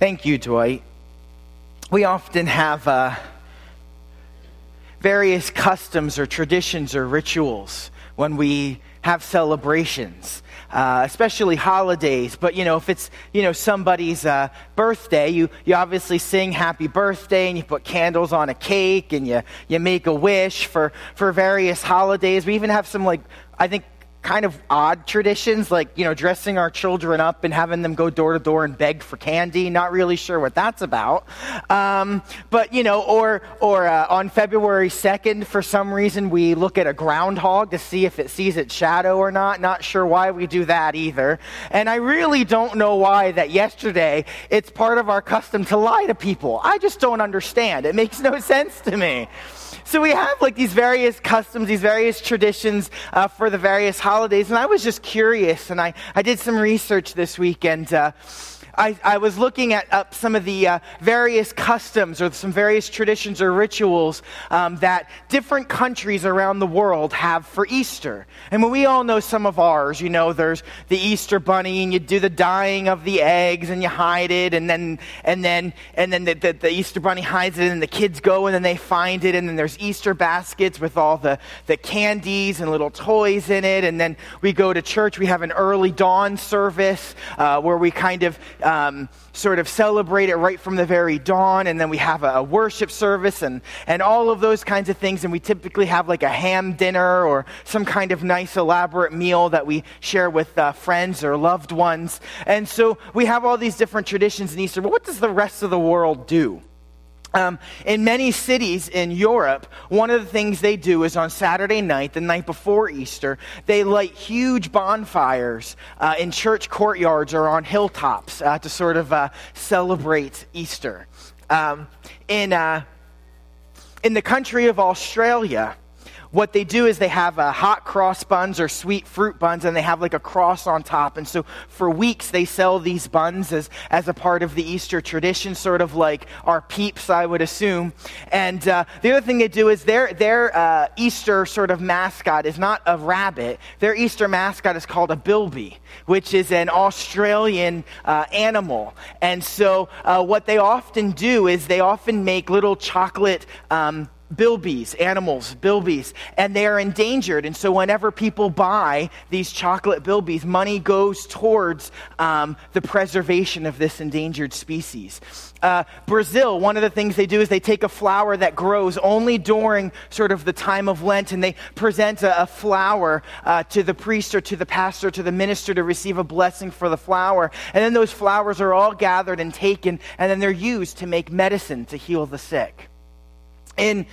Thank you, Dwight. We often have various customs or traditions or rituals when we have celebrations, especially holidays. But, if it's, somebody's birthday, you obviously sing happy birthday and you put candles on a cake and you make a wish for various holidays. We even have some, I think, kind of odd traditions, like, dressing our children up and having them go door to door and beg for candy. Not really sure what that's about. But, or on February 2nd, for some reason, we look at a groundhog to see if it sees its shadow or not. Not sure why we do that either. And I really don't know why that yesterday it's part of our custom to lie to people. I just don't understand. It makes no sense to me. So we have these various customs, these various traditions for the various holidays. And I was just curious, and I did some research this week, and I was looking at some of the various customs or some various traditions or rituals that different countries around the world have for Easter. And we all know some of ours. There's the Easter bunny, and you do the dyeing of the eggs, and you hide it, and then the Easter bunny hides it, and the kids go, and then they find it, and then there's Easter baskets with all the candies and little toys in it, and then we go to church. We have an early dawn service where we kind of sort of celebrate it right from the very dawn, and then we have a worship service and all of those kinds of things, and we typically have a ham dinner or some kind of nice elaborate meal that we share with friends or loved ones. And so we have all these different traditions in Easter, but what does the rest of the world do? In many cities in Europe, one of the things they do is on Saturday night, the night before Easter, they light huge bonfires in church courtyards or on hilltops to sort of celebrate Easter. In the country of Australia, what they do is they have hot cross buns or sweet fruit buns, and they have a cross on top. And so for weeks they sell these buns as a part of the Easter tradition, sort of like our Peeps, I would assume. And the other thing they do is their Easter sort of mascot is not a rabbit. Their Easter mascot is called a bilby, which is an Australian animal. And so what they often do is they often make little chocolate bilbies, and they are endangered. And so whenever people buy these chocolate bilbies, money goes towards the preservation of this endangered species. Brazil, one of the things they do is they take a flower that grows only during sort of the time of Lent, and they present a flower to the priest or to the pastor, to the minister, to receive a blessing for the flower. And then those flowers are all gathered and taken, and then they're used to make medicine to heal the sick. In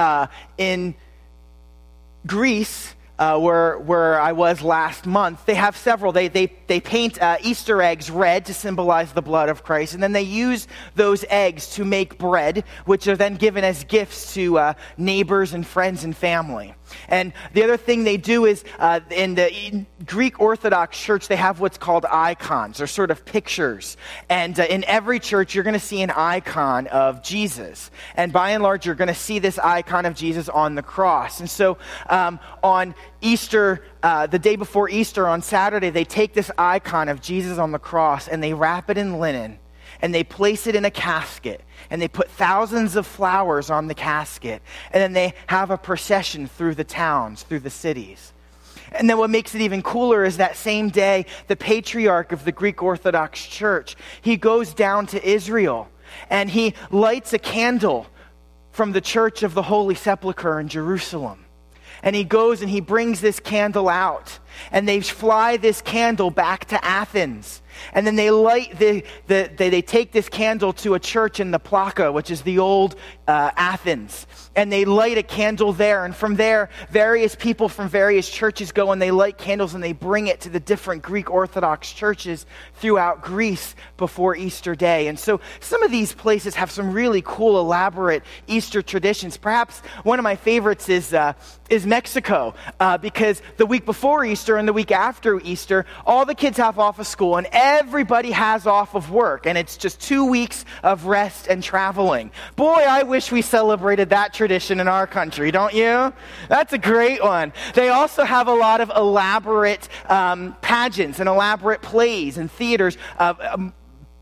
Greece, where I was last month, they have several. They paint Easter eggs red to symbolize the blood of Christ, and then they use those eggs to make bread, which are then given as gifts to neighbors and friends and family. And the other thing they do is, in the Greek Orthodox Church, they have what's called icons, or sort of pictures. And in every church, you're going to see an icon of Jesus. And by and large, you're going to see this icon of Jesus on the cross. And so on Easter, the day before Easter, on Saturday, they take this icon of Jesus on the cross, and they wrap it in linen, and they place it in a casket, and they put thousands of flowers on the casket, and then they have a procession through the towns, through the cities. And then what makes it even cooler is that same day, the patriarch of the Greek Orthodox Church, he goes down to Israel, and he lights a candle from the Church of the Holy Sepulchre in Jerusalem. And he goes and he brings this candle out, and they fly this candle back to Athens. And then they light they take this candle to a church in the Plaka, which is the old Athens. And they light a candle there. And from there, various people from various churches go and they light candles, and they bring it to the different Greek Orthodox churches throughout Greece before Easter Day. And so some of these places have some really cool, elaborate Easter traditions. Perhaps one of my favorites is Mexico, because the week before Easter and the week after Easter, all the kids have off of school, and everybody has off of work, and it's just 2 weeks of rest and traveling. Boy, I wish we celebrated that tradition in our country, don't you? That's a great one. They also have a lot of elaborate pageants and elaborate plays and theaters,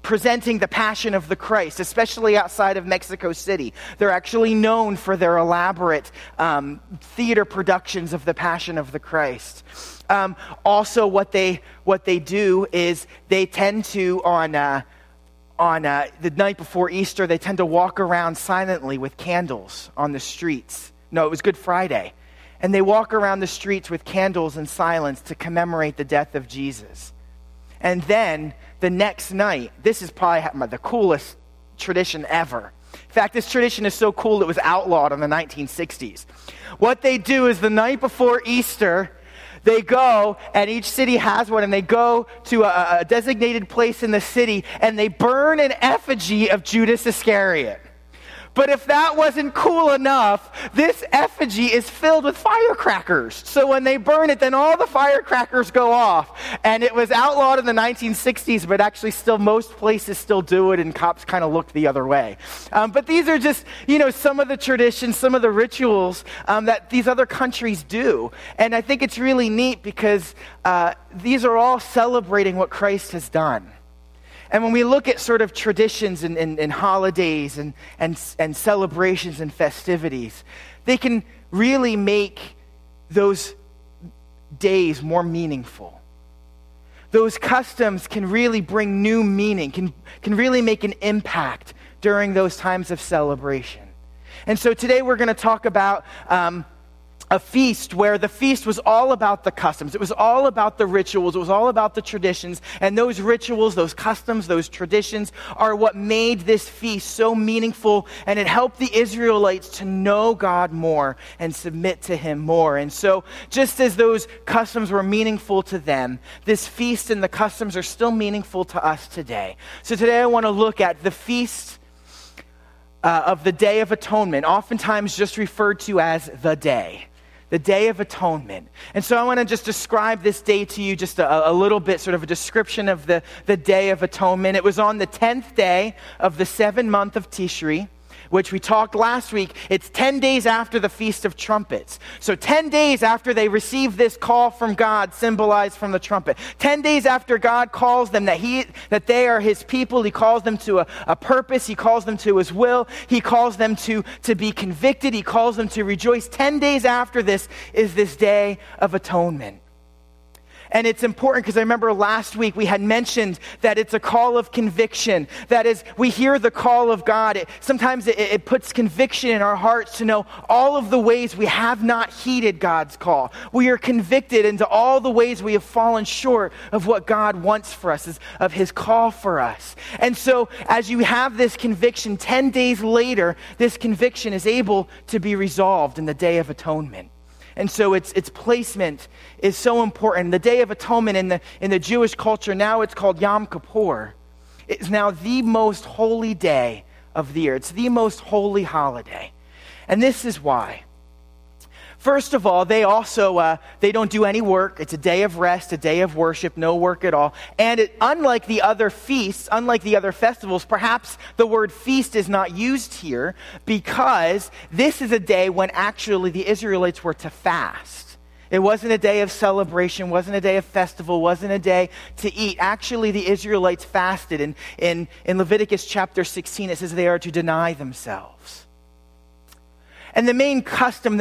presenting the Passion of the Christ, especially outside of Mexico City. They're actually known for their elaborate theater productions of the Passion of the Christ. Also, what they do is they tend to, on the night before Easter, they tend to walk around silently with candles on the streets. No, it was Good Friday. And they walk around the streets with candles in silence to commemorate the death of Jesus. And then the next night, this is probably the coolest tradition ever. In fact, this tradition is so cool it was outlawed in the 1960s. What they do is the night before Easter, they go, and each city has one, and they go to a designated place in the city, and they burn an effigy of Judas Iscariot. But if that wasn't cool enough, this effigy is filled with firecrackers. So when they burn it, then all the firecrackers go off. And it was outlawed in the 1960s, but actually still most places still do it, and cops kind of look the other way. But these are just, some of the traditions, some of the rituals that these other countries do. And I think it's really neat because these are all celebrating what Christ has done. And when we look at sort of traditions and holidays and celebrations and festivities, they can really make those days more meaningful. Those customs can really bring new meaning, can really make an impact during those times of celebration. And so today we're going to talk about a feast where the feast was all about the customs. It was all about the rituals. It was all about the traditions. And those rituals, those customs, those traditions are what made this feast so meaningful. And it helped the Israelites to know God more and submit to him more. And so just as those customs were meaningful to them, this feast and the customs are still meaningful to us today. So today I want to look at the feast of the Day of Atonement, oftentimes just referred to as the Day of Atonement. And so I want to just describe this day to you, just a little bit, sort of a description of the Day of Atonement. It was on the 10th day of the 7th month of Tishri, which we talked last week. It's 10 days after the Feast of Trumpets. So 10 days after they receive this call from God, symbolized from the trumpet. 10 days after God calls them that they are his people. He calls them to a purpose. He calls them to his will. He calls them to be convicted. He calls them to rejoice. 10 days after this is this Day of Atonement. And it's important because I remember last week we had mentioned that it's a call of conviction. That is, we hear the call of God. Sometimes it puts conviction in our hearts to know all of the ways we have not heeded God's call. We are convicted into all the ways we have fallen short of what God wants for us, of his call for us. And so as you have this conviction, 10 days later, this conviction is able to be resolved in the Day of Atonement. And so its placement is so important. The Day of Atonement in the Jewish culture, now it's called Yom Kippur. It's now the most holy day of the year. It's the most holy holiday. And this is why. First of all, they don't do any work. It's a day of rest, a day of worship, no work at all. And unlike the other feasts, unlike the other festivals, perhaps the word feast is not used here because this is a day when actually the Israelites were to fast. It wasn't a day of celebration, wasn't a day of festival, wasn't a day to eat. Actually, the Israelites fasted. In Leviticus chapter 16, it says they are to deny themselves. And the main customs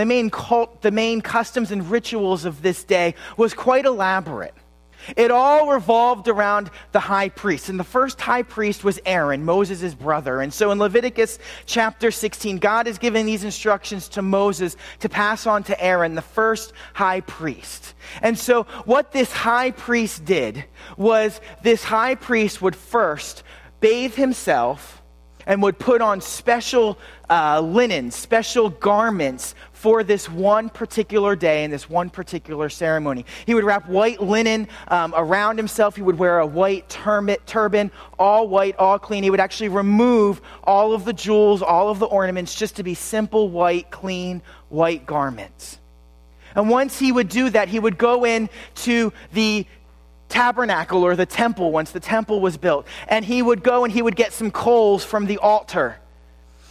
and rituals of this day was quite elaborate. It all revolved around the high priest. And the first high priest was Aaron, Moses' brother. And so in Leviticus chapter 16, God is giving these instructions to Moses to pass on to Aaron, the first high priest. And so what this high priest did was this high priest would first bathe himself and would put on special linen, special garments for this one particular day and this one particular ceremony. He would wrap white linen around himself. He would wear a white turban, all white, all clean. He would actually remove all of the jewels, all of the ornaments, just to be simple, white, clean, white garments. And once he would do that, he would go in to the tabernacle or the temple once the temple was built. And he would go and he would get some coals from the altar.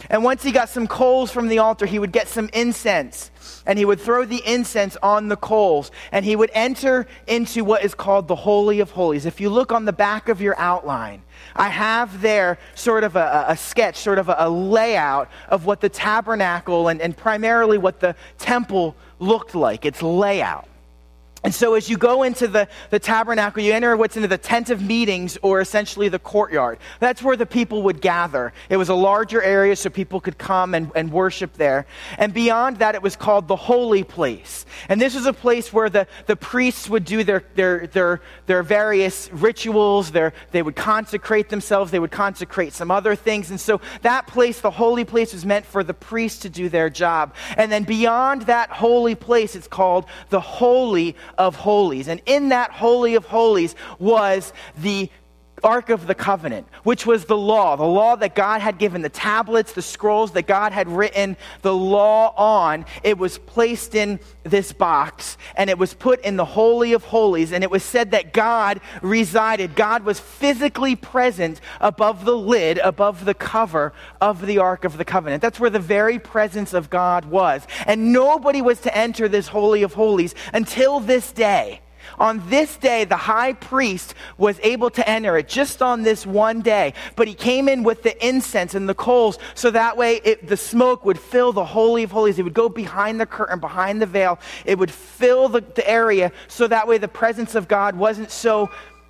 And once he got some coals from the altar, he would get some incense, and he would throw the incense on the coals, and he would enter into what is called the Holy of Holies. If you look on the back of your outline, I have there sort of a sketch, sort of a layout of what the tabernacle and primarily what the temple looked like, its layout. And so as you go into the tabernacle, you enter what's into the tent of meetings, or essentially the courtyard. That's where the people would gather. It was a larger area so people could come and worship there. And beyond that, it was called the holy place. And this was a place where the priests would do their various rituals. They would consecrate themselves. They would consecrate some other things. And so that place, the holy place, was meant for the priests to do their job. And then beyond that holy place, it's called the Holy of Holies. And in that Holy of Holies was the Ark of the Covenant, which was the law that God had given, the tablets, the scrolls that God had written the law on. It was placed in this box, and it was put in the Holy of Holies, and it was said that God resided. God was physically present above the lid, above the cover of the Ark of the Covenant. That's where the very presence of God was. And nobody was to enter this Holy of Holies until this day. On this day, the high priest was able to enter it just on this one day. But he came in with the incense and the coals, so that way the smoke would fill the Holy of Holies. It would go behind the curtain, behind the veil. It would fill the area, so that way the presence of God wasn't so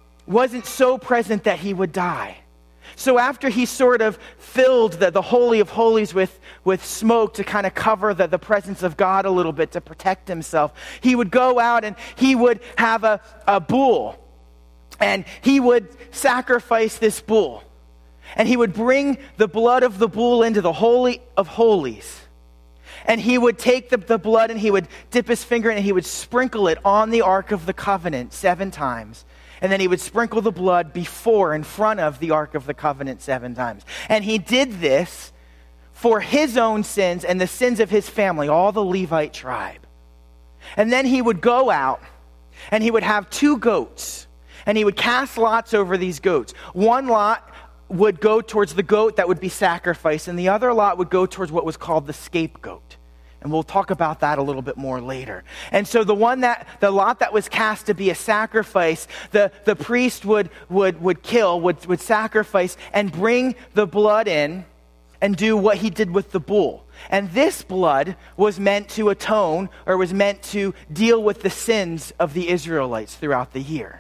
present that he would die. So after he sort of filled the Holy of Holies with smoke to kind of cover the presence of God a little bit, to protect himself, he would go out and he would have a bull, and he would sacrifice this bull. And he would bring the blood of the bull into the Holy of Holies. And he would take the blood and he would dip his finger in and he would sprinkle it on the Ark of the Covenant 7 times. And then he would sprinkle the blood in front of the Ark of the Covenant 7 times. And he did this for his own sins and the sins of his family, all the Levite tribe. And then he would go out and he would have 2 goats. And he would cast lots over these goats. One lot would go towards the goat that would be sacrificed, and the other lot would go towards what was called the scapegoat. And we'll talk about that a little bit more later. And so the lot that was cast to be a sacrifice, the priest would sacrifice and bring the blood in and do what he did with the bull. And this blood was meant to atone, or was meant to deal with the sins of the Israelites throughout the year.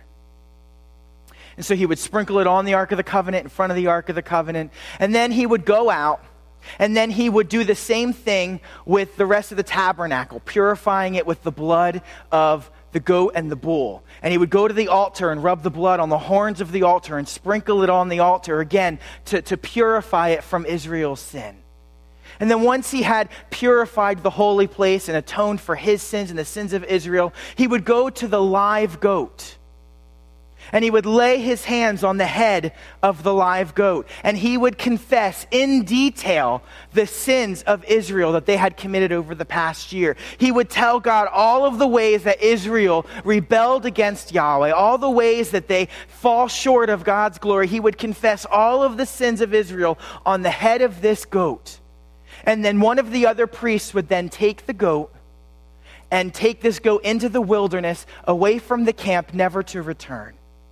And so he would sprinkle it on the Ark of the Covenant, in front of the Ark of the Covenant, and then he would go out. And then he would do the same thing with the rest of the tabernacle, purifying it with the blood of the goat and the bull. And he would go to the altar and rub the blood on the horns of the altar and sprinkle it on the altar again to purify it from Israel's sin. And then once he had purified the holy place and atoned for his sins and the sins of Israel, he would go to the live goat. And he would lay his hands on the head of the live goat. And he would confess in detail the sins of Israel that they had committed over the past year. He would tell God all of the ways that Israel rebelled against Yahweh, all the ways that they fall short of God's glory. He would confess all of the sins of Israel on the head of this goat. And then one of the other priests would then take the goat and take this goat into the wilderness, away from the camp, never to return.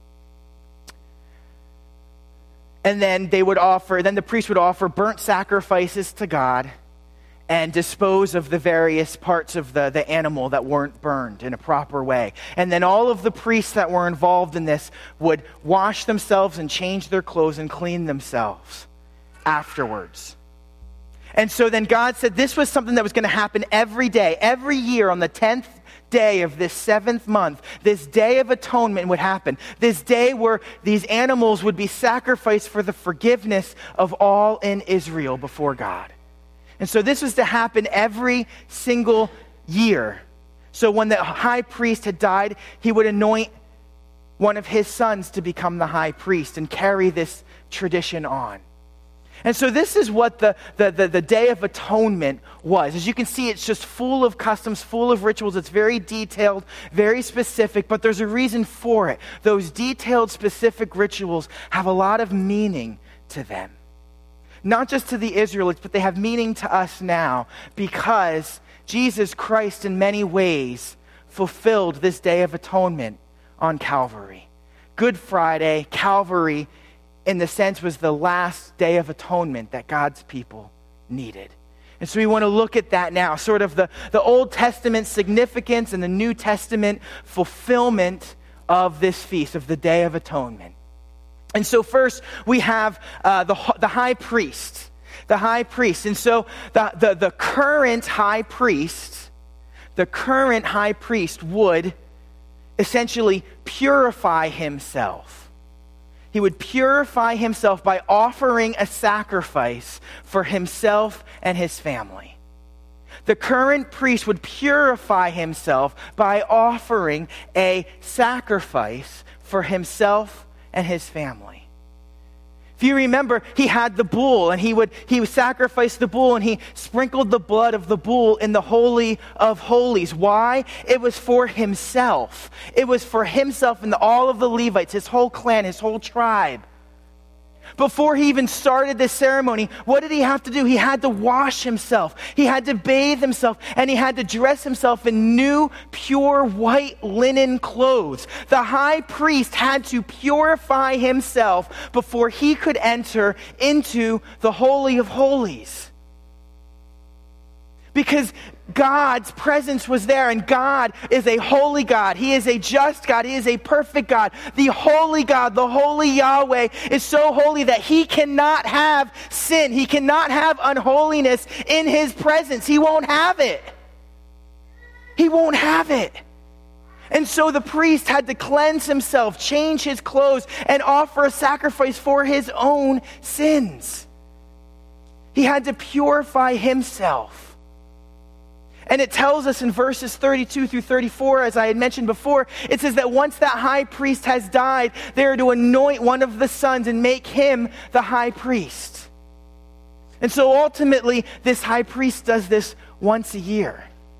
And then the priest would offer burnt sacrifices to God and dispose of the various parts of the animal that weren't burned in a proper way. And then all of the priests that were involved in this would wash themselves and change their clothes and clean themselves afterwards. And so then God said this was something that was going to happen every day, every year on the 10th day of this 7th month. This day of atonement would happen. This day where these animals would be sacrificed for the forgiveness of all in Israel before God. And so this was to happen every single year. So when the high priest had died, he would anoint one of his sons to become the high priest and carry this tradition on. And so this is what the Day of Atonement was. As you can see, it's just full of customs, full of rituals. It's very detailed, very specific, but there's a reason for it. Those detailed, specific rituals have a lot of meaning to them. not just to the Israelites, but they have meaning to us now because Jesus Christ in many ways fulfilled this Day of Atonement on Calvary. Good Friday, Calvary, in the sense, was the last Day of Atonement that God's people needed. And so we want to look at that now, sort of the Old Testament significance and the New Testament fulfillment of this feast, of the Day of Atonement. And so first we have the high priest. The high priest. And so the current high priest, would essentially purify himself. He would purify himself by offering a sacrifice for himself and his family. The current priest would purify himself by offering a sacrifice for himself and his family. If you remember, he had the bull, and he would sacrifice the bull, and he sprinkled the blood of the bull in the Holy of Holies. Why? It was for himself. It was for himself and all of the Levites, his whole clan, his whole tribe. Before he even started this ceremony, what did he have to do? He had to wash himself. He had to bathe himself, and he had to dress himself in new, pure, white linen clothes. The high priest had to purify himself before he could enter into the Holy of Holies. Because God's presence was there, and God is a holy God. He is a just God. He is a perfect God. The holy God, the holy Yahweh, is so holy that he cannot have sin. He cannot have unholiness in his presence. He won't have it. He won't have it. And so the priest had to cleanse himself, change his clothes, and offer a sacrifice for his own sins. He had to purify himself. And it tells us in verses 32 through 34, as I had mentioned before, it says that once that high priest has died, they are to anoint one of the sons and make him the high priest. And so ultimately, this high priest does this once a year.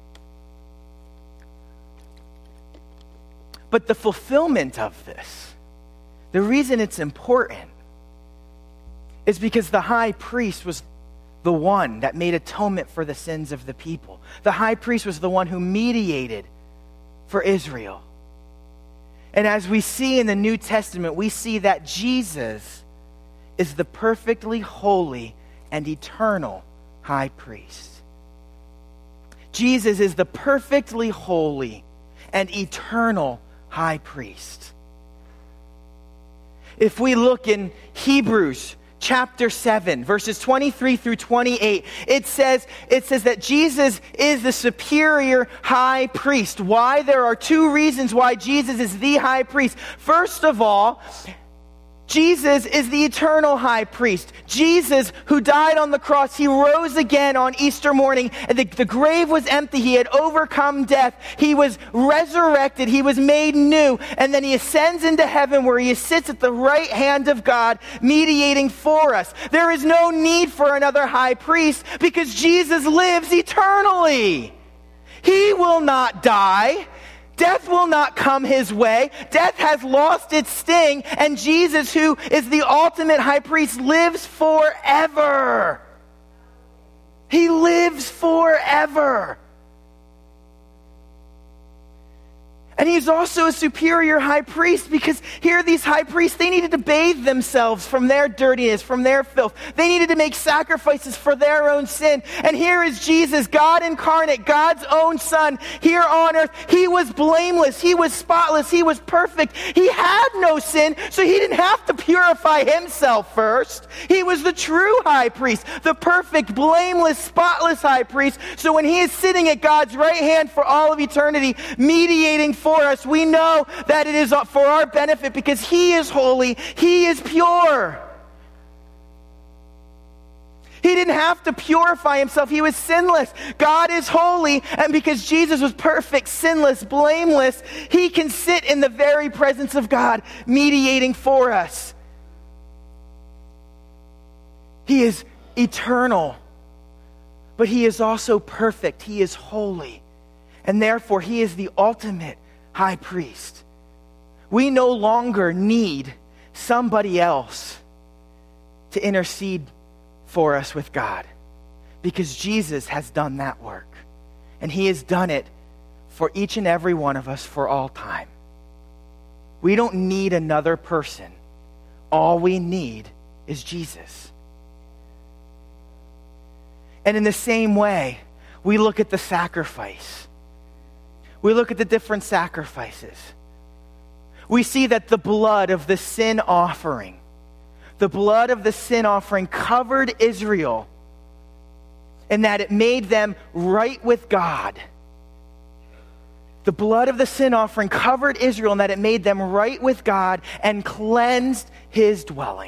But the fulfillment of this, the reason it's important, is because the high priest was the one that made atonement for the sins of the people. The high priest was the one who mediated for Israel. And as we see in the New Testament, we see that Jesus is the perfectly holy and eternal high priest. Jesus is the perfectly holy and eternal high priest. If we look in Hebrews chapter 7, verses 23 through 28, it says that Jesus is the superior high priest. Why? There are two reasons why Jesus is the high priest. First of all, Jesus is the eternal high priest. Jesus, who died on the cross, he rose again on Easter morning. And the grave was empty. He had overcome death. He was resurrected. He was made new. And then he ascends into heaven where he sits at the right hand of God, mediating for us. There is no need for another high priest because Jesus lives eternally. He will not die. Death will not come his way. Death has lost its sting, and Jesus, who is the ultimate high priest, lives forever. He lives forever. And he's also a superior high priest because here these high priests, they needed to bathe themselves from their dirtiness, from their filth. They needed to make sacrifices for their own sin. And here is Jesus, God incarnate, God's own Son, here on earth. He was blameless. He was spotless. He was perfect. He had no sin, so he didn't have to purify himself first. He was the true high priest, the perfect, blameless, spotless high priest. So when he is sitting at God's right hand for all of eternity, mediating for us, we know that it is for our benefit because he is holy, he is pure. He didn't have to purify himself. He was sinless. God is holy, and because Jesus was perfect, sinless, blameless, he can sit in the very presence of God, mediating for us. He is eternal, but he is also perfect. He is holy, and therefore he is the ultimate high priest. We no longer need somebody else to intercede for us with God, because Jesus has done that work. And he has done it for each and every one of us for all time. We don't need another person. All we need is Jesus. And in the same way, we look at the sacrifice. We look at the different sacrifices. We see that the blood of the sin offering covered Israel, and that it made them right with God. The blood of the sin offering covered Israel, and that it made them right with God and cleansed his dwelling.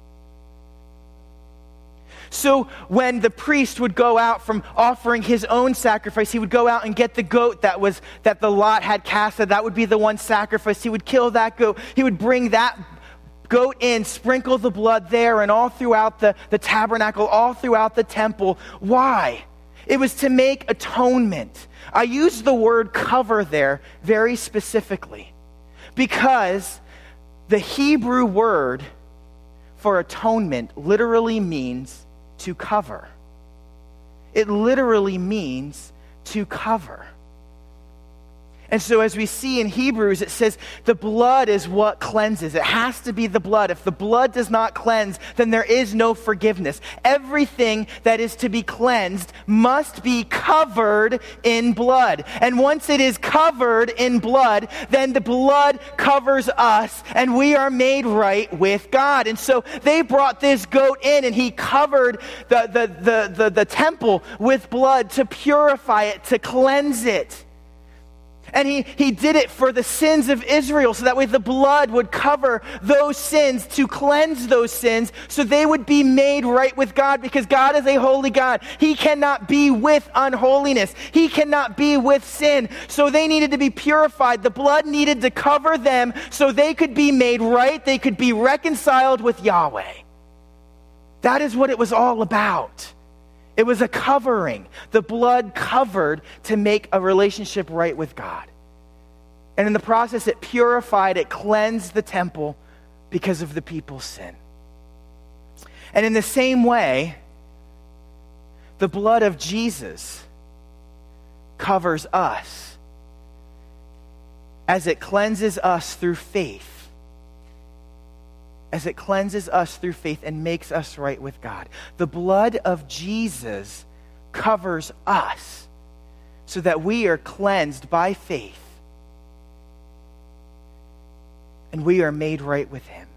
So when the priest would go out from offering his own sacrifice, he would go out and get the goat that the lot had cast. That would be the one sacrifice. He would kill that goat. He would bring that goat in, sprinkle the blood there and all throughout the tabernacle, all throughout the temple. Why? It was to make atonement. I use the word cover there very specifically because the Hebrew word for atonement literally means to cover. It literally means to cover. And so as we see in Hebrews, it says the blood is what cleanses. It has to be the blood. If the blood does not cleanse, then there is no forgiveness. Everything that is to be cleansed must be covered in blood. And once it is covered in blood, then the blood covers us and we are made right with God. And so they brought this goat in and he covered the temple with blood to purify it, to cleanse it. And he did it for the sins of Israel, so that way the blood would cover those sins, to cleanse those sins, so they would be made right with God, because God is a holy God. He cannot be with unholiness. He cannot be with sin. So they needed to be purified. The blood needed to cover them so they could be made right. They could be reconciled with Yahweh. That is what it was all about. It was a covering. The blood covered to make a relationship right with God. And in the process, it purified, it cleansed the temple because of the people's sin. And in the same way, the blood of Jesus covers us as it cleanses us through faith. As it cleanses us through faith and makes us right with God. The blood of Jesus covers us so that we are cleansed by faith and we are made right with him.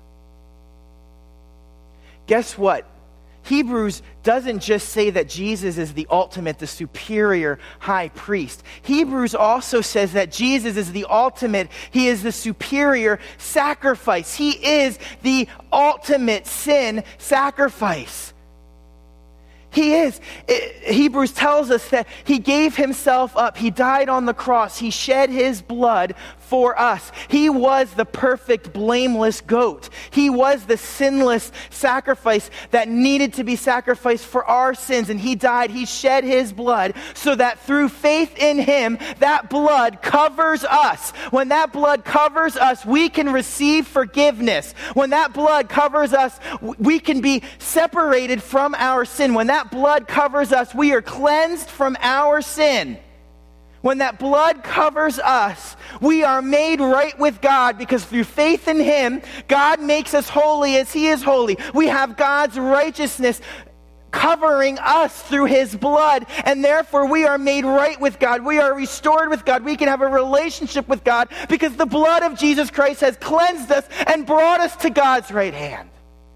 Guess what? Hebrews doesn't just say that Jesus is the ultimate, the superior high priest. Hebrews also says that Jesus is the ultimate, he is the superior sacrifice. He is the ultimate sin sacrifice. He is. Hebrews tells us that he gave himself up. He died on the cross. He shed his blood for us. He was the perfect, blameless goat. He was the sinless sacrifice that needed to be sacrificed for our sins. And he died. He shed his blood so that through faith in him, that blood covers us. When that blood covers us, we can receive forgiveness. When that blood covers us, we can be separated from our sin. When that blood covers us, we are cleansed from our sin. When that blood covers us, we are made right with God, because through faith in him, God makes us holy as he is holy. We have God's righteousness covering us through his blood, and therefore we are made right with God. We are restored with God. We can have a relationship with God because the blood of Jesus Christ has cleansed us and brought us to God's right hand.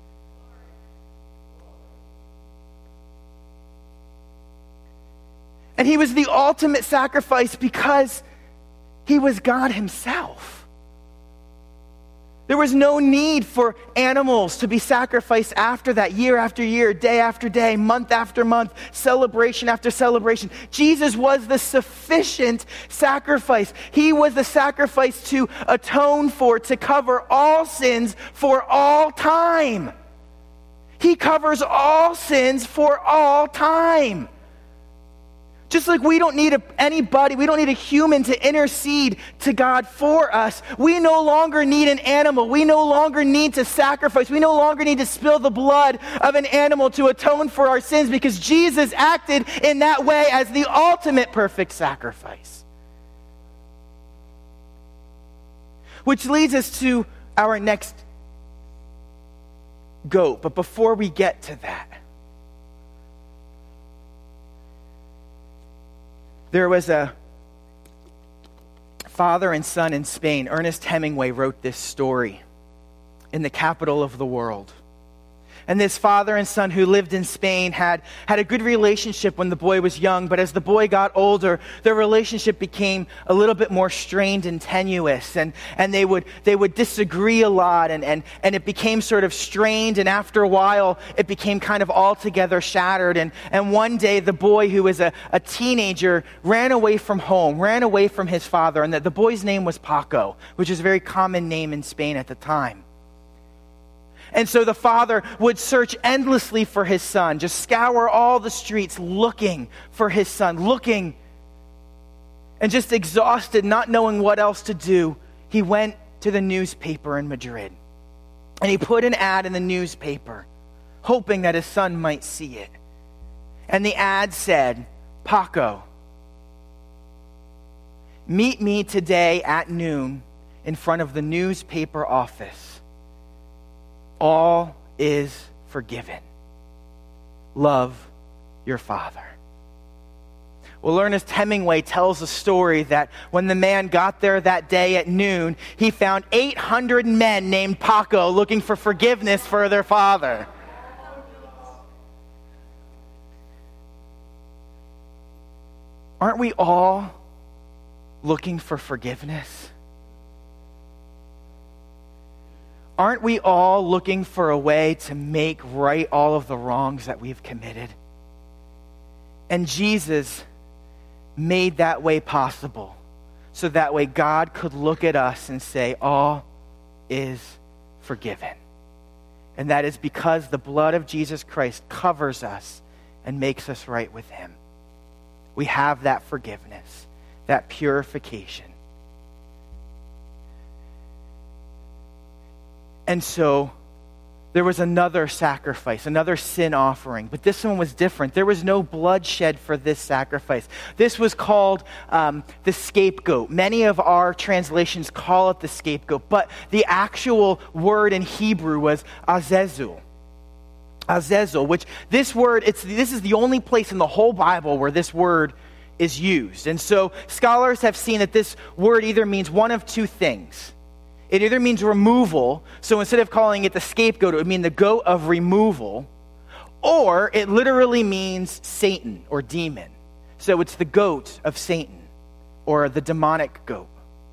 And he was the ultimate sacrifice because he was God himself. There was no need for animals to be sacrificed after that, year after year, day after day, month after month, celebration after celebration. Jesus was the sufficient sacrifice. He was the sacrifice to atone for, to cover all sins for all time. He covers all sins for all time. Just like we don't need anybody, we don't need a human to intercede to God for us. We no longer need an animal. We no longer need to sacrifice. We no longer need to spill the blood of an animal to atone for our sins, because Jesus acted in that way as the ultimate perfect sacrifice. Which leads us to our next goat. But before we get to that, there was a father and son in Spain. Ernest Hemingway wrote this story in the capital of the world. And this father and son who lived in Spain had a good relationship when the boy was young, but as the boy got older, their relationship became a little bit more strained and tenuous, and they would disagree a lot, and it became sort of strained, and after a while, it became kind of altogether shattered. And one day, the boy, who was a teenager, ran away from home, ran away from his father, and the boy's name was Paco, which is a very common name in Spain at the time. And so the father would search endlessly for his son, just scour all the streets looking for his son, looking, and just exhausted, not knowing what else to do, he went to the newspaper in Madrid. And he put an ad in the newspaper, hoping that his son might see it. And the ad said, "Paco, meet me today at noon in front of the newspaper office. All is forgiven. Love, your father." Well, Ernest Hemingway tells a story that when the man got there that day at noon, he found 800 men named Paco looking for forgiveness for their father. Aren't we all looking for forgiveness? Aren't we all looking for a way to make right all of the wrongs that we've committed? And Jesus made that way possible, so that way God could look at us and say, all is forgiven. And that is because the blood of Jesus Christ covers us and makes us right with him. We have that forgiveness, that purification. And so there was another sacrifice, another sin offering, but this one was different. There was no bloodshed for this sacrifice. This was called the scapegoat. Many of our translations call it the scapegoat, but the actual word in Hebrew was Azazel. Azazel, which this word, this is the only place in the whole Bible where this word is used. And so scholars have seen that this word either means one of two things. It either means removal, so instead of calling it the scapegoat, it would mean the goat of removal, or it literally means Satan or demon. So it's the goat of Satan, or the demonic goat.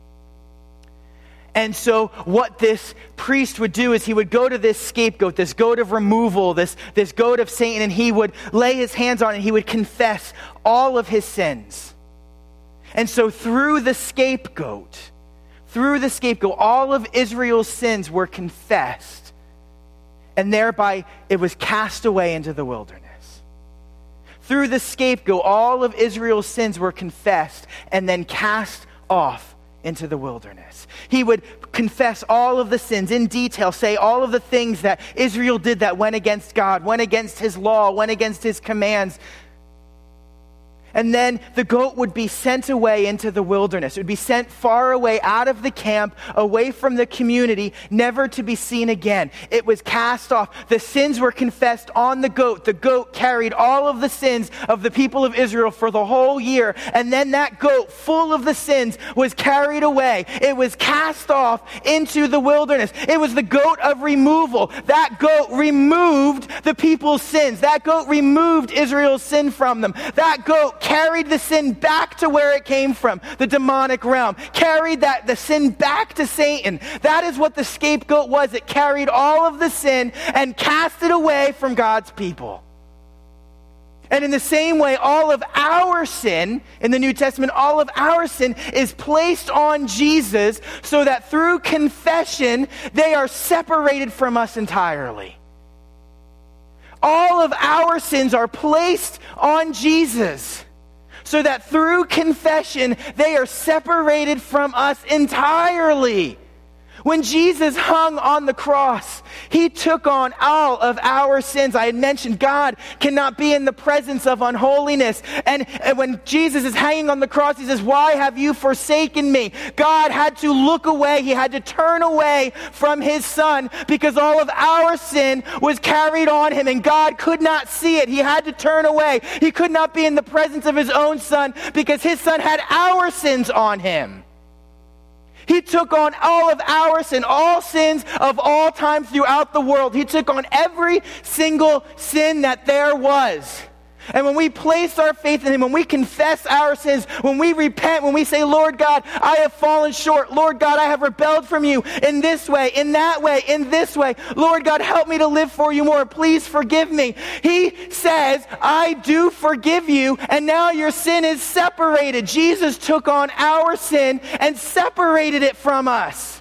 And so what this priest would do is he would go to this scapegoat, this goat of removal, this goat of Satan, and he would lay his hands on it, and he would confess all of his sins. And so through the scapegoat, all of Israel's sins were confessed, and thereby it was cast away into the wilderness. Through the scapegoat, all of Israel's sins were confessed and then cast off into the wilderness. He would confess all of the sins in detail, say all of the things that Israel did that went against God, went against his law, went against his commands. And then the goat would be sent away into the wilderness. It would be sent far away out of the camp, away from the community, never to be seen again. It was cast off. The sins were confessed on the goat. The goat carried all of the sins of the people of Israel for the whole year. And then that goat, full of the sins, was carried away. It was cast off into the wilderness. It was the goat of removal. That goat removed the people's sins. That goat removed Israel's sin from them. That goat carried the sin back to where it came from, the demonic realm. Carried the sin back to Satan. That is what the scapegoat was. It carried all of the sin and cast it away from God's people. And in the same way, all of our sin, in the New Testament, all of our sin is placed on Jesus so that through confession, they are separated from us entirely. All of our sins are placed on Jesus so that through confession, they are separated from us entirely. When Jesus hung on the cross, he took on all of our sins. I had mentioned God cannot be in the presence of unholiness. And when Jesus is hanging on the cross, he says, "Why have you forsaken me?" God had to look away. He had to turn away from his son because all of our sin was carried on him, and God could not see it. He had to turn away. He could not be in the presence of his own son because his son had our sins on him. He took on all of our sin, all sins of all time throughout the world. He took on every single sin that there was. And when we place our faith in him, when we confess our sins, when we repent, when we say, "Lord God, I have fallen short. Lord God, I have rebelled from you in this way, in that way, in this way. Lord God, help me to live for you more. Please forgive me." He says, "I do forgive you," and now your sin is separated. Jesus took on our sin and separated it from us.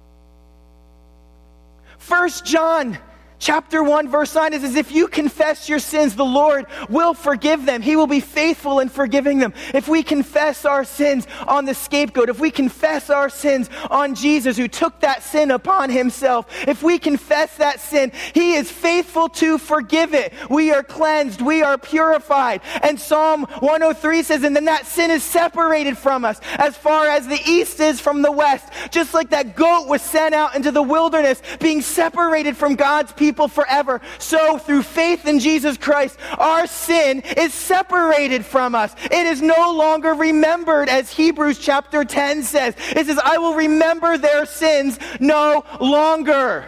1 John Chapter 1, verse 9 is, if you confess your sins, the Lord will forgive them. He will be faithful in forgiving them. If we confess our sins on the scapegoat, if we confess our sins on Jesus who took that sin upon himself, if we confess that sin, he is faithful to forgive it. We are cleansed. We are purified. And Psalm 103 says, and then that sin is separated from us as far as the east is from the west. Just like that goat was sent out into the wilderness, being separated from God's people forever. So through faith in Jesus Christ, our sin is separated from us. It is no longer remembered, as Hebrews chapter 10 says. It says, I will remember their sins no longer.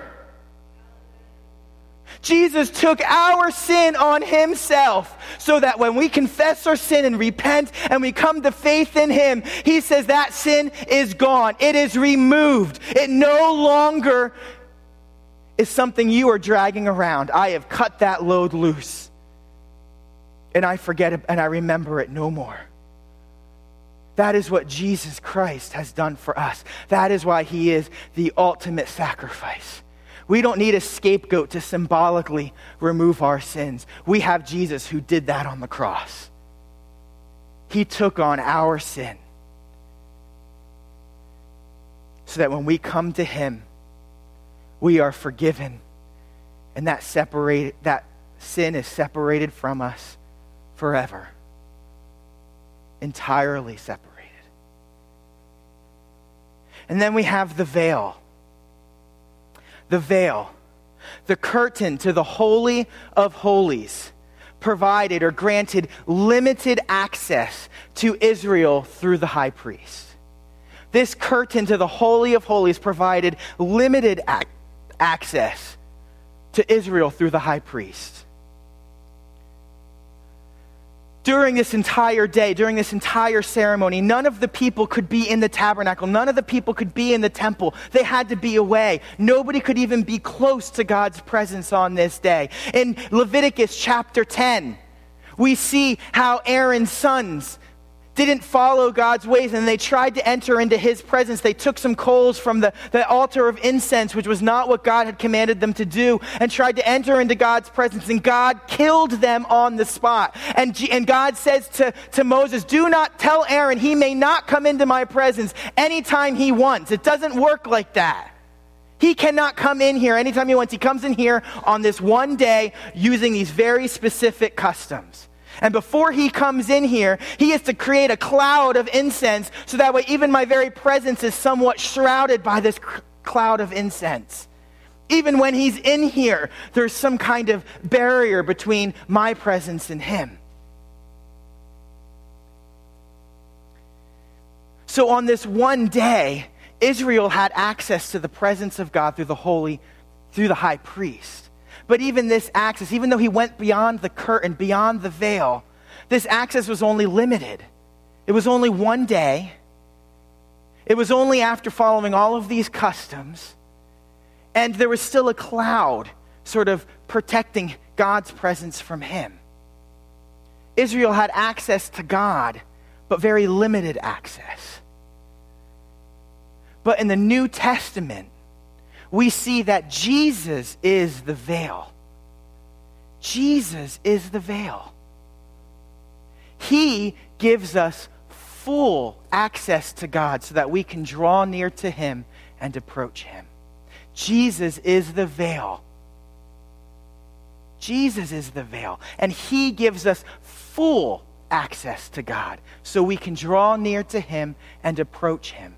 Jesus took our sin on himself so that when we confess our sin and repent and we come to faith in him, he says that sin is gone. It is removed. It no longer is something you are dragging around. I have cut that load loose. And I forget it and I remember it no more. That is what Jesus Christ has done for us. That is why he is the ultimate sacrifice. We don't need a scapegoat to symbolically remove our sins. We have Jesus who did that on the cross. He took on our sin so that when we come to him, we are forgiven, and that sin is separated from us forever. Entirely separated. And then we have the veil. The veil, the curtain to the Holy of Holies, provided or granted limited access to Israel through the high priest. This curtain to the Holy of Holies provided limited access to Israel through the high priest. During this entire day, during this entire ceremony, none of the people could be in the tabernacle. None of the people could be in the temple. They had to be away. Nobody could even be close to God's presence on this day. In Leviticus chapter 10, we see how Aaron's sons didn't follow God's ways, and they tried to enter into his presence. They took some coals from the altar of incense, which was not what God had commanded them to do, and tried to enter into God's presence, and God killed them on the spot. And God says to Moses, do not tell Aaron he may not come into my presence anytime he wants. It doesn't work like that. He cannot come in here anytime he wants. He comes in here on this one day using these very specific customs. And before he comes in here, he has to create a cloud of incense so that way even my very presence is somewhat shrouded by this cloud of incense. Even when he's in here, there's some kind of barrier between my presence and him. So on this one day, Israel had access to the presence of God through the high priest. But even this access, even though he went beyond the curtain, beyond the veil, this access was only limited. It was only one day. It was only after following all of these customs. And there was still a cloud sort of protecting God's presence from him. Israel had access to God, but very limited access. But in the New Testament, we see that Jesus is the veil. Jesus is the veil. He gives us full access to God so that we can draw near to him and approach him. Jesus is the veil. Jesus is the veil. And he gives us full access to God so we can draw near to him and approach him.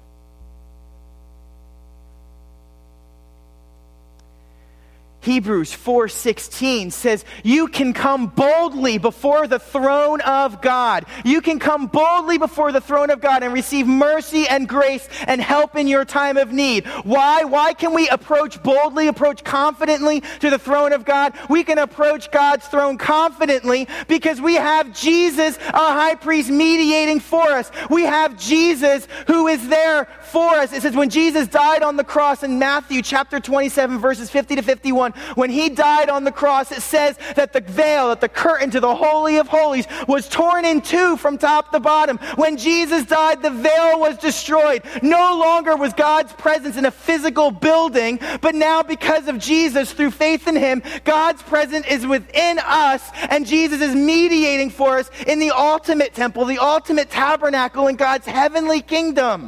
Hebrews 4:16 says, you can come boldly before the throne of God. You can come boldly before the throne of God and receive mercy and grace and help in your time of need. Why? Why can we approach boldly, approach confidently to the throne of God? We can approach God's throne confidently because we have Jesus, our high priest, mediating for us. We have Jesus who is there for us. It says when Jesus died on the cross in Matthew chapter 27, verses 50 to 51, when he died on the cross, it says that the veil, that the curtain to the Holy of Holies was torn in two from top to bottom. When Jesus died, the veil was destroyed. No longer was God's presence in a physical building, but now because of Jesus, through faith in him, God's presence is within us, and Jesus is mediating for us in the ultimate temple, the ultimate tabernacle in God's heavenly kingdom.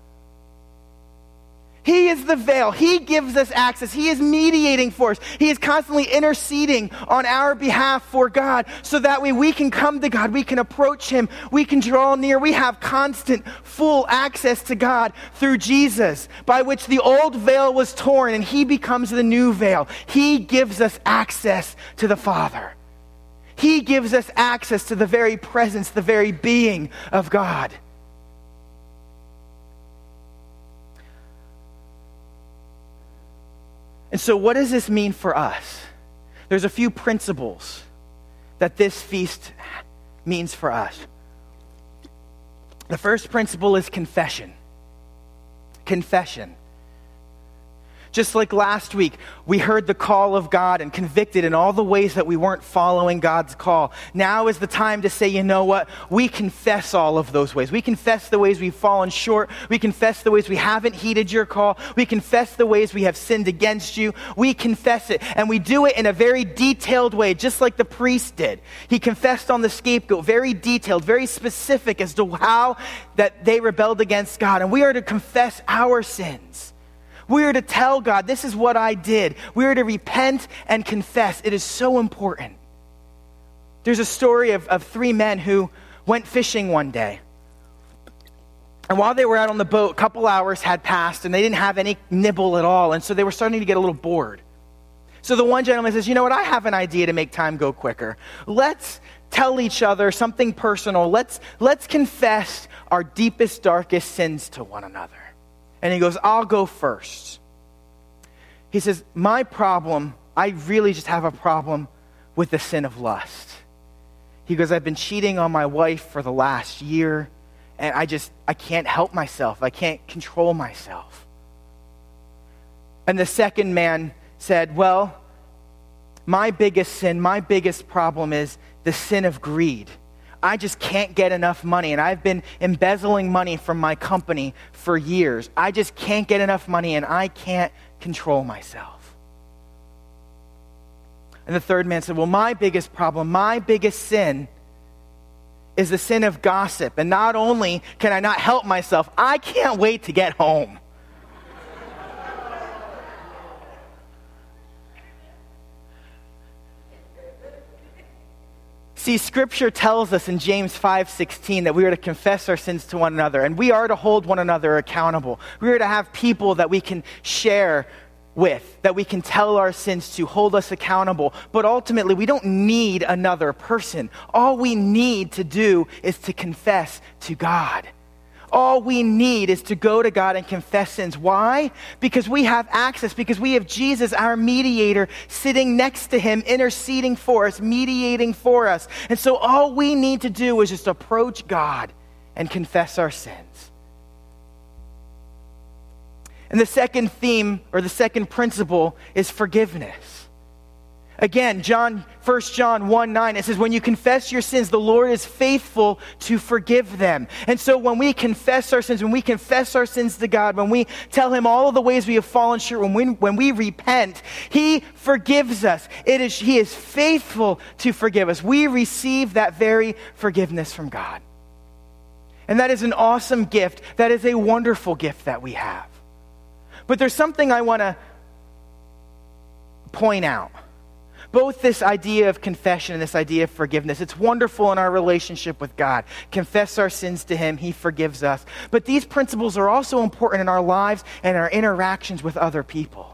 He is the veil. He gives us access. He is mediating for us. He is constantly interceding on our behalf for God so that way we can come to God. We can approach him. We can draw near. We have constant, full access to God through Jesus, by which the old veil was torn and he becomes the new veil. He gives us access to the Father. He gives us access to the very presence, the very being of God. And so what does this mean for us? There's a few principles that this feast means for us. The first principle is confession. Confession. Just like last week, we heard the call of God and convicted in all the ways that we weren't following God's call. Now is the time to say, you know what? We confess all of those ways. We confess the ways we've fallen short. We confess the ways we haven't heeded your call. We confess the ways we have sinned against you. We confess it, and we do it in a very detailed way, just like the priest did. He confessed on the scapegoat, very detailed, very specific as to how that they rebelled against God. And we are to confess our sins. We are to tell God, this is what I did. We are to repent and confess. It is so important. There's a story of three men who went fishing one day. And while they were out on the boat, a couple hours had passed and they didn't have any nibble at all. And so they were starting to get a little bored. So the one gentleman says, you know what? I have an idea to make time go quicker. Let's tell each other something personal. Let's confess our deepest, darkest sins to one another. And he goes, I'll go first. He says, my problem, I really just have a problem with the sin of lust. He goes, I've been cheating on my wife for the last year, and I can't help myself. I can't control myself. And the second man said, well, my biggest sin, my biggest problem is the sin of greed. I just can't get enough money, and I've been embezzling money from my company for years. I just can't get enough money, and I can't control myself. And the third man said, well, my biggest problem, my biggest sin is the sin of gossip. And not only can I not help myself, I can't wait to get home. See, Scripture tells us in James 5:16 that we are to confess our sins to one another, and we are to hold one another accountable. We are to have people that we can share with, that we can tell our sins to, hold us accountable. But ultimately, we don't need another person. All we need to do is to confess to God. All we need is to go to God and confess sins. Why? Because we have access, because we have Jesus, our mediator, sitting next to him, interceding for us, mediating for us. And so all we need to do is just approach God and confess our sins. And the second theme, or the second principle, is forgiveness. Again, 1 John 1:9, it says, when you confess your sins, the Lord is faithful to forgive them. And so when we confess our sins, when we confess our sins to God, when we tell him all of the ways we have fallen short, when we repent, he forgives us. He is faithful to forgive us. We receive that very forgiveness from God. And that is an awesome gift. That is a wonderful gift that we have. But there's something I want to point out. Both this idea of confession and this idea of forgiveness, it's wonderful in our relationship with God. Confess our sins to him, he forgives us. But these principles are also important in our lives and our interactions with other people.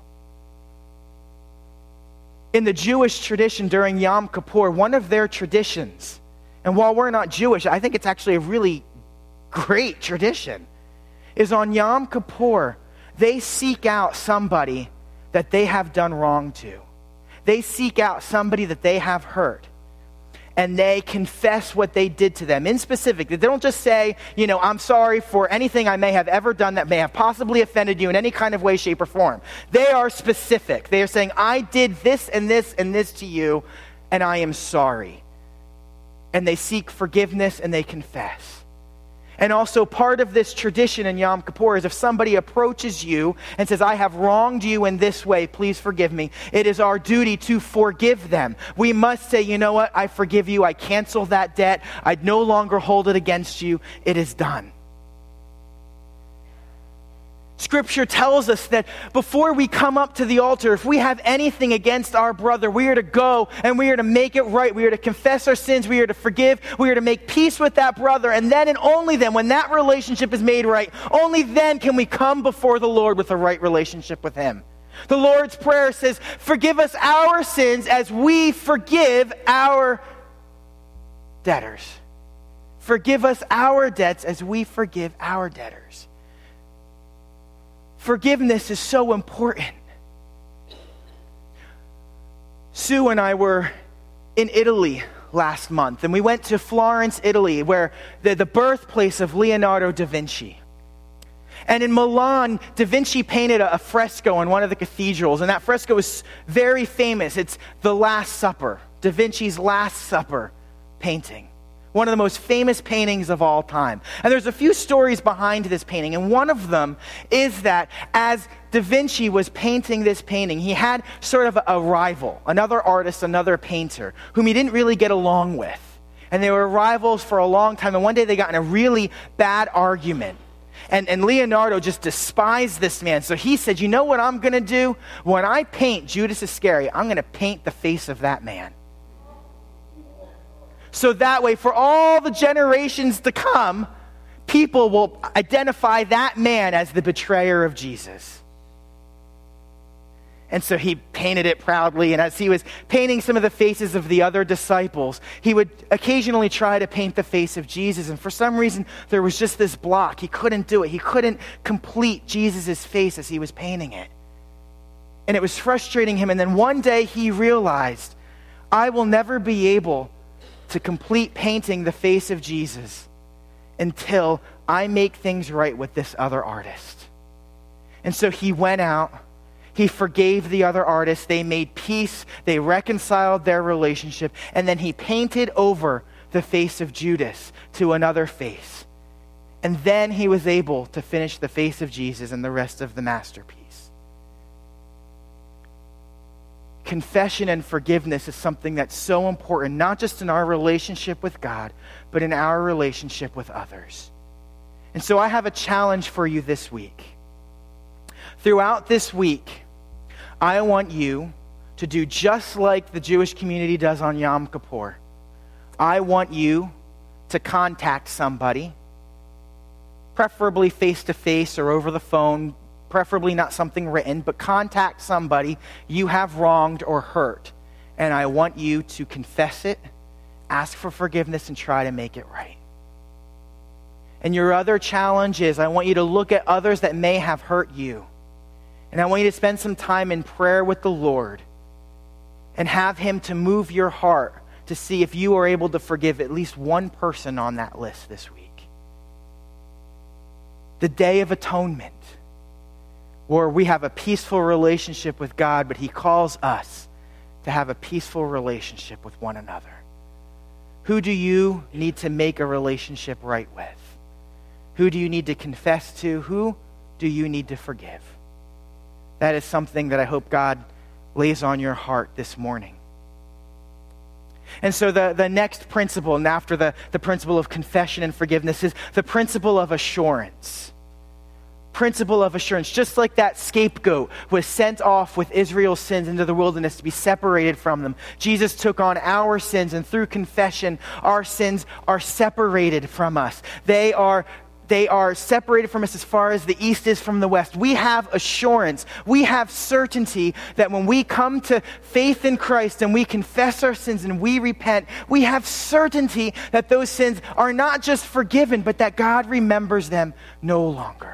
In the Jewish tradition during Yom Kippur, one of their traditions, and while we're not Jewish, I think it's actually a really great tradition, is on Yom Kippur, they seek out somebody that they have done wrong to. They seek out somebody that they have hurt, and they confess what they did to them. In specific, they don't just say, I'm sorry for anything I may have ever done that may have possibly offended you in any kind of way, shape, or form. They are specific. They are saying, I did this and this and this to you, and I am sorry. And they seek forgiveness and they confess. And also part of this tradition in Yom Kippur is if somebody approaches you and says, I have wronged you in this way, please forgive me. It is our duty to forgive them. We must say, you know what, I forgive you. I cancel that debt. I no longer hold it against you. It is done. Scripture tells us that before we come up to the altar, if we have anything against our brother, we are to go and we are to make it right. We are to confess our sins. We are to forgive. We are to make peace with that brother. And then and only then, when that relationship is made right, only then can we come before the Lord with a right relationship with him. The Lord's Prayer says, forgive us our sins as we forgive our debtors. Forgive us our debts as we forgive our debtors. Forgiveness is so important. Sue and I were in Italy last month, and we went to Florence, Italy, where the birthplace of Leonardo da Vinci. And in Milan, Da Vinci painted a fresco in one of the cathedrals, and that fresco is very famous. It's The Last Supper, Da Vinci's Last Supper painting. One of the most famous paintings of all time. And there's a few stories behind this painting, and one of them is that as Da Vinci was painting this painting, he had sort of a rival, another artist, another painter, whom he didn't really get along with. And they were rivals for a long time, and one day they got in a really bad argument. And Leonardo just despised this man. So he said, you know what I'm going to do? When I paint Judas Iscariot, I'm going to paint the face of that man. So that way, for all the generations to come, people will identify that man as the betrayer of Jesus. And so he painted it proudly, and as he was painting some of the faces of the other disciples, he would occasionally try to paint the face of Jesus, and for some reason, there was just this block. He couldn't do it. He couldn't complete Jesus' face as he was painting it. And it was frustrating him, and then one day he realized, I will never be able to complete painting the face of Jesus until I make things right with this other artist. And so he went out, he forgave the other artist, they made peace, they reconciled their relationship, and then he painted over the face of Judas to another face. And then he was able to finish the face of Jesus and the rest of the masterpiece. Confession and forgiveness is something that's so important, not just in our relationship with God, but in our relationship with others. And so I have a challenge for you this week. Throughout this week, I want you to do just like the Jewish community does on Yom Kippur. I want you to contact somebody, preferably face-to-face or over the phone, preferably not something written, but contact somebody you have wronged or hurt. And I want you to confess it, ask for forgiveness, and try to make it right. And your other challenge is I want you to look at others that may have hurt you. And I want you to spend some time in prayer with the Lord and have him to move your heart to see if you are able to forgive at least one person on that list this week. The Day of Atonement, where we have a peaceful relationship with God, but he calls us to have a peaceful relationship with one another? Who do you need to make a relationship right with? Who do you need to confess to? Who do you need to forgive? That is something that I hope God lays on your heart this morning. And so the next principle, and after the principle of confession and forgiveness, is the principle of assurance. Principle of assurance. Just like that scapegoat was sent off with Israel's sins into the wilderness to be separated from them, Jesus took on our sins, and through confession, our sins are separated from us. They are separated from us as far as the east is from the west. We have assurance. We have certainty that when we come to faith in Christ and we confess our sins and we repent, we have certainty that those sins are not just forgiven, but that God remembers them no longer.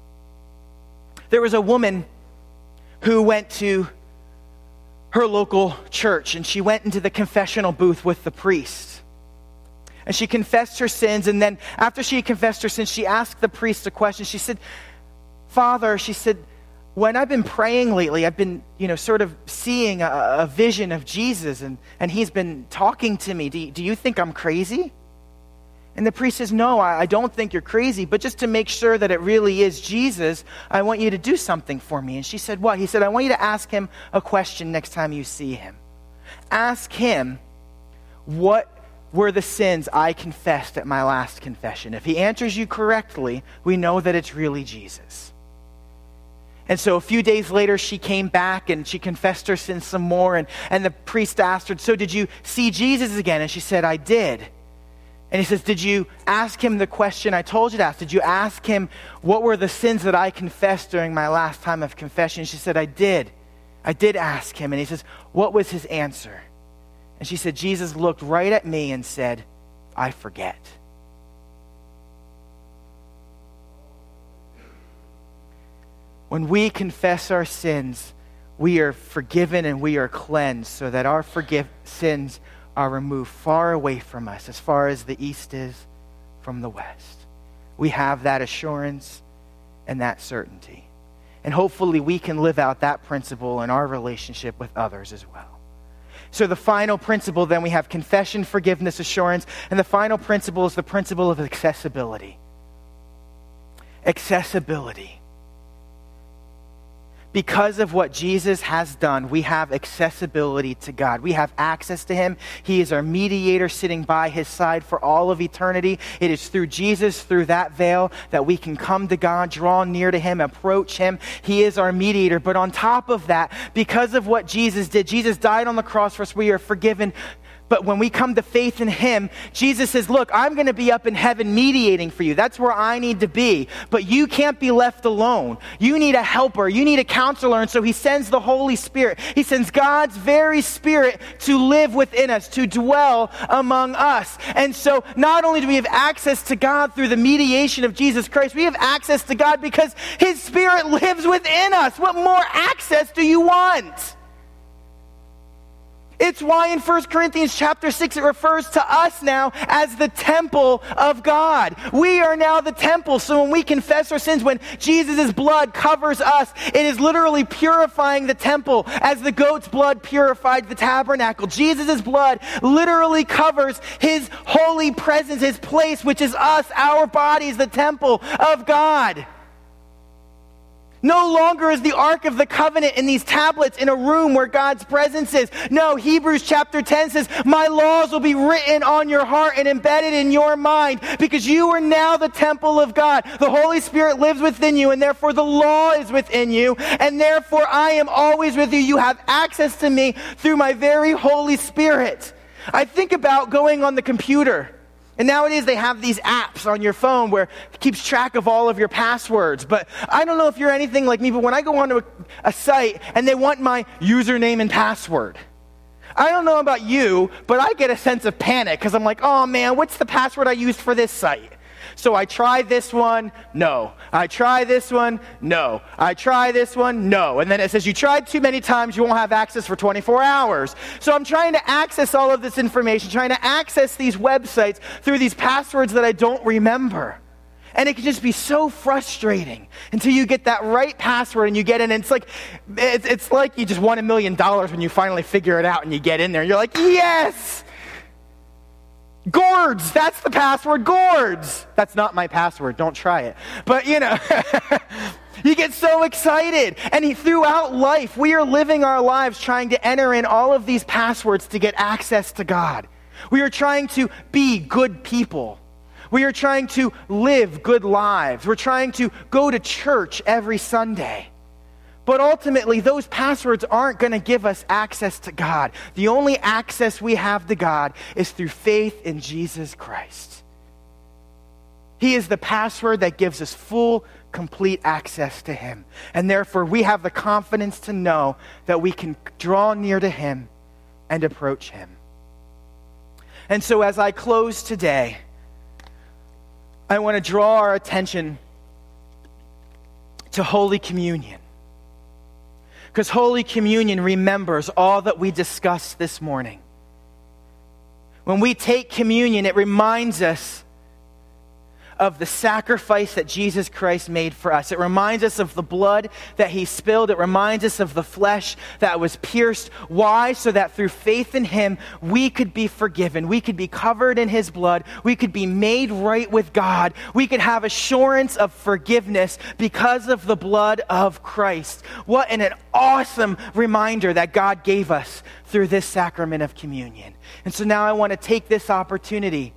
There was a woman who went to her local church, and she went into the confessional booth with the priest. And she confessed her sins, and then after she confessed her sins, she asked the priest a question. She said, "Father," she said, "when I've been praying lately, I've been, sort of seeing a vision of Jesus, and he's been talking to me. Do you think I'm crazy?" And the priest says, "No, I don't think you're crazy, but just to make sure that it really is Jesus, I want you to do something for me." And she said, "What?" He said, "I want you to ask him a question next time you see him. Ask him, what were the sins I confessed at my last confession? If he answers you correctly, we know that it's really Jesus." And so a few days later, she came back and she confessed her sins some more. And the priest asked her, "So did you see Jesus again?" And she said, "I did." And he says, "Did you ask him the question I told you to ask? Did you ask him, what were the sins that I confessed during my last time of confession?" She said, "I did. I did ask him." And he says, "What was his answer?" And she said, "Jesus looked right at me and said, 'I forget.'" When we confess our sins, we are forgiven and we are cleansed so that our sins are removed far away from us, as far as the east is from the west. We have that assurance and that certainty. And hopefully we can live out that principle in our relationship with others as well. So the final principle, then, we have confession, forgiveness, assurance, and the final principle is the principle of accessibility. Accessibility. Because of what Jesus has done, we have accessibility to God. We have access to him. He is our mediator sitting by his side for all of eternity. It is through Jesus, through that veil, that we can come to God, draw near to him, approach him. He is our mediator. But on top of that, because of what Jesus did, Jesus died on the cross for us. We are forgiven. But when we come to faith in him, Jesus says, "Look, I'm going to be up in heaven mediating for you. That's where I need to be. But you can't be left alone. You need a helper. You need a counselor." And so he sends the Holy Spirit. He sends God's very Spirit to live within us, to dwell among us. And so not only do we have access to God through the mediation of Jesus Christ, we have access to God because his Spirit lives within us. What more access do you want? It's why in 1 Corinthians chapter 6, it refers to us now as the temple of God. We are now the temple. So when we confess our sins, when Jesus' blood covers us, it is literally purifying the temple as the goat's blood purified the tabernacle. Jesus' blood literally covers his holy presence, his place, which is us, our bodies, the temple of God. No longer is the Ark of the Covenant in these tablets in a room where God's presence is. No, Hebrews chapter 10 says, "My laws will be written on your heart and embedded in your mind," because you are now the temple of God. The Holy Spirit lives within you, and therefore the law is within you, and therefore I am always with you. You have access to me through my very Holy Spirit. I think about going on the computer. And nowadays they have these apps on your phone where it keeps track of all of your passwords. But I don't know if you're anything like me, but when I go onto a site and they want my username and password, I don't know about you, but I get a sense of panic because I'm like, "Oh man, what's the password I used for this site?" So I try this one, no. I try this one, no. I try this one, no. And then it says, "You tried too many times, you won't have access for 24 hours. So I'm trying to access all of this information, trying to access these websites through these passwords that I don't remember. And it can just be so frustrating until you get that right password and you get in. And it's like you just won $1 million when you finally figure it out and you get in there. You're like, yes! Gourds, that's the password, Gourds. That's not my password, don't try it. But you get so excited. And throughout life, we are living our lives trying to enter in all of these passwords to get access to God. We are trying to be good people. We are trying to live good lives. We're trying to go to church every Sunday. But ultimately, those passwords aren't going to give us access to God. The only access we have to God is through faith in Jesus Christ. He is the password that gives us full, complete access to Him. And therefore, we have the confidence to know that we can draw near to Him and approach Him. And so as I close today, I want to draw our attention to Holy Communion. Because Holy Communion remembers all that we discussed this morning. When we take communion, it reminds us of the sacrifice that Jesus Christ made for us. It reminds us of the blood that He spilled. It reminds us of the flesh that was pierced. Why? So that through faith in Him, we could be forgiven. We could be covered in His blood. We could be made right with God. We could have assurance of forgiveness because of the blood of Christ. What an awesome reminder that God gave us through this sacrament of communion. And so now I want to take this opportunity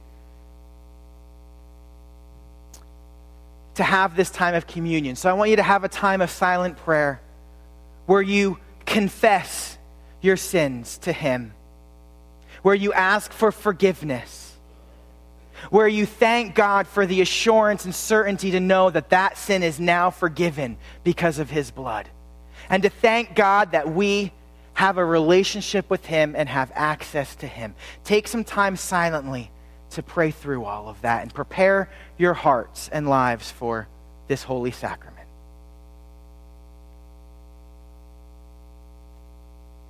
to have this time of communion. So I want you to have a time of silent prayer where you confess your sins to Him, where you ask for forgiveness, where you thank God for the assurance and certainty to know that that sin is now forgiven because of His blood, and to thank God that we have a relationship with Him and have access to Him. Take some time silently to pray through all of that and prepare your hearts and lives for this holy sacrament.